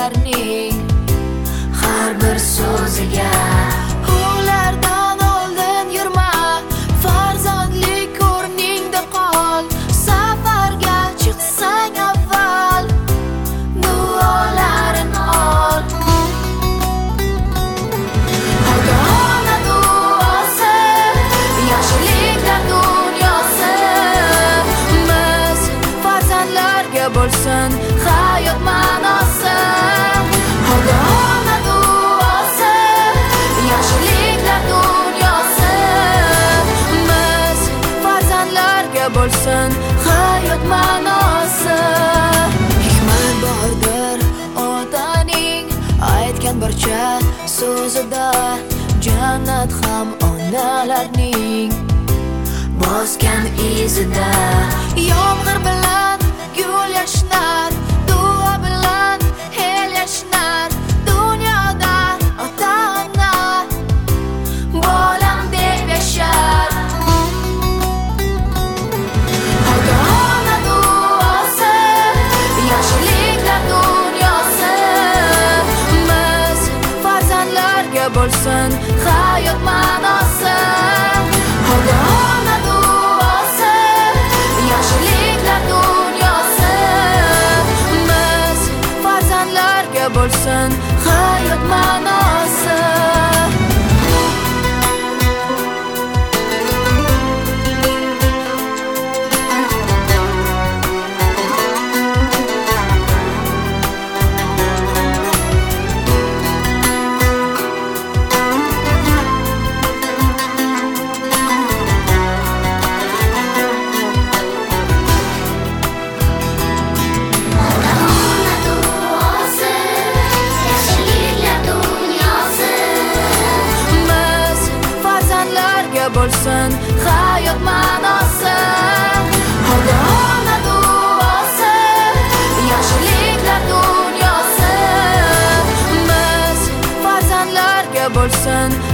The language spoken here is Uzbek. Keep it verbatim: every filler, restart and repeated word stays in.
onalarning har bir so'ziga. Ulardan oldin yurma, farzandlik o'rningda qol. Safarga chiqsang avval duolarin ol. Ota-ona duosi, yaxshiliklar dunyosi. Biz farzandlarga bo'lsin hayot ma'nosi. Ota-ona duosi, yaxshiliklar dunyosi. Biz farzandlarga bo'lsin hayot ma'nosi. Hikmat bordir otaning aytgan barcha so'zida. Jannat ham onalarning bosgan izida. Yomg'ir bilan gul yashnar, duo bilan el yashnar. Dunyoda ota-ona bolam deb yashar. Ota-ona duosi, yaxshiliklar dunyosi. Biz farzandlarga bo'lsin hayot ma'nosi. Ota-ona duosi, yaxshiliklar dunyosi. Biz farzandlarga bo'lsin hayot ma'nosi. Bo'lsin hayot ma'nosi. Ota-ona duosi, yaxshiliklar dunyosi. Biz farzandlarga bo'lsin